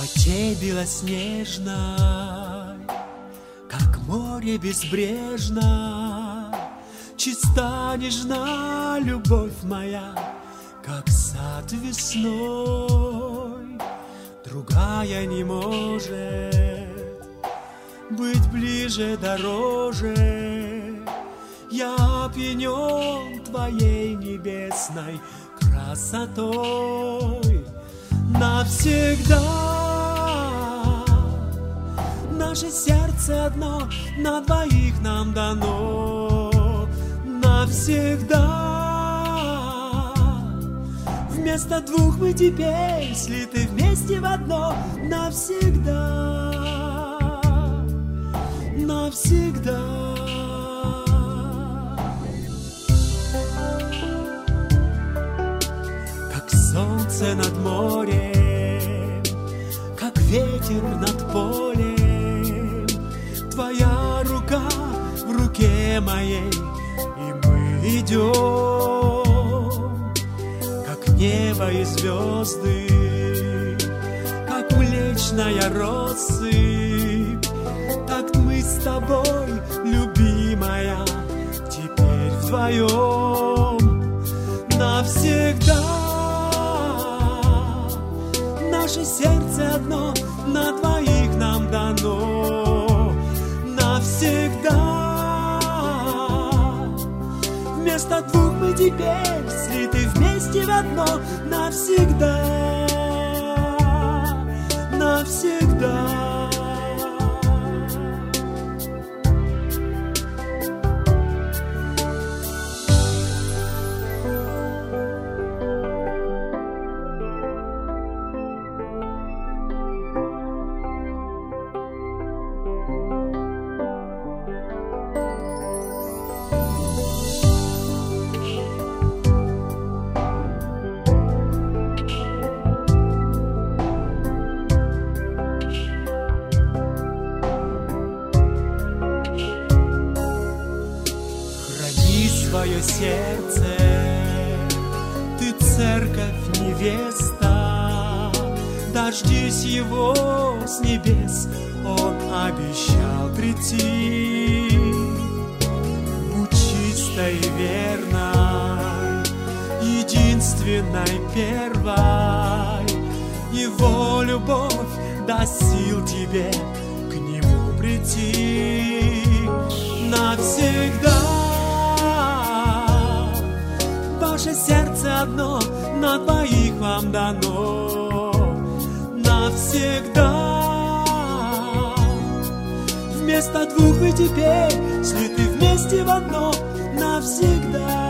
ночей белоснежной, как море безбрежно, чиста, нежна любовь моя, как сад весной. Другая не может быть ближе, дороже. Я опьянен твоей небесной красотой. Навсегда наше сердце одно, на двоих нам дано. Навсегда вместо двух мы теперь слиты вместе в одно. Навсегда, навсегда. Как солнце над морем, как ветер над полем, твоя рука в руке моей, и мы идем, как небо и звезды, как млечная россыпь. Так мы с тобой, любимая, теперь вдвоем. Навсегда наше сердце одно, на двоих нам дано. Навсегда вместо двух мы теперь слиты вместе в одно. Навсегда, навсегда. Свое сердце, ты церковь, невеста, дождись его с небес, он обещал прийти. Будь чистой и верной, единственной, первой, его любовь даст сил тебе к нему прийти. Навсегда ваше сердце одно, на двоих вам дано. Навсегда вместо двух вы теперь слиты вместе в одно. Навсегда.